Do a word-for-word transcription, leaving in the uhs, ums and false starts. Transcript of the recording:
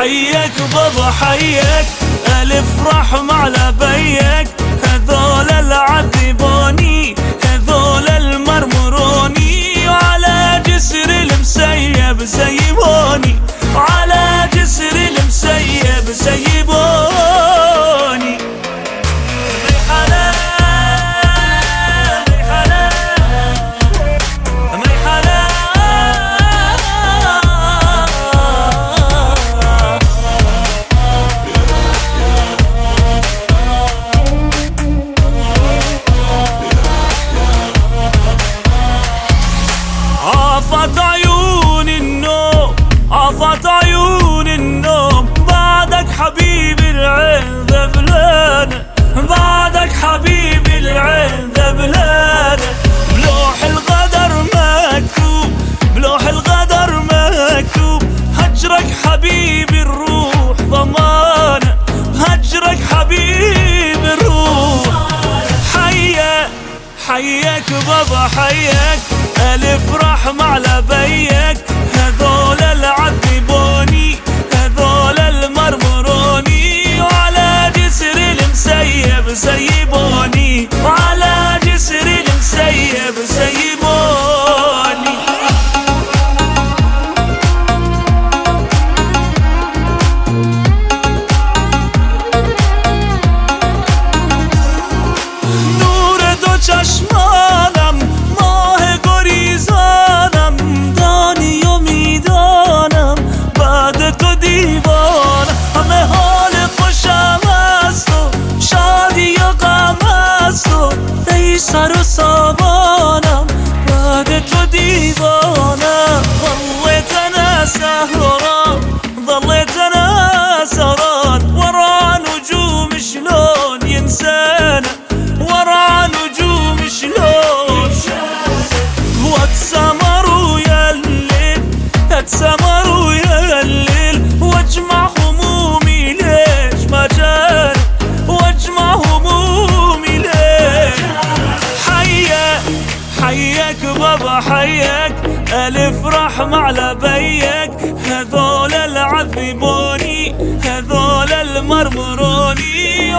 حيك بابا حيك، ألف رحمة على بيك، هذول العذبوني هذول المرمروني، وعلى جسر المسيب سيبوني، وعلى جسر المسيب سيبوني. عافت عيون النوم عافت عيون النوم، بعدك حبيبي العين ذبلانة، بعدك حبيبي العين ذبلانة، بلوح الغدر مكتوب بلوح الغدر مكتوب، هجرك حبيبي الروح ضمانة، هجرك حبيبي الروح. حيك حيك بابا حيك، ألف رحمة على بيك، هذول العذبوني هذول المرمروني، وعلى جسر المسيب سيبوني، وعلى جسر المسيب سيبوني. نور دو چشمانم ماه گریزانم، دانی و میدانم بعد تو دیوانم، همه حال خوشم است و شادی و غم است و ای سر و سامانم بعد تو دیوانم. ظليت انا سهران ظليت انا سهران، ورا نجوم شلون ينسانا، ورا نجوم شلون واتسمر ويا الليل اتسمر ويا الليل، واجمع همومي ليش ما جاني، واجمع همومي ليش. حيك حيك بابا حيك، ألف رحمة على بيك، هذول العذبوني هذول المرمروني،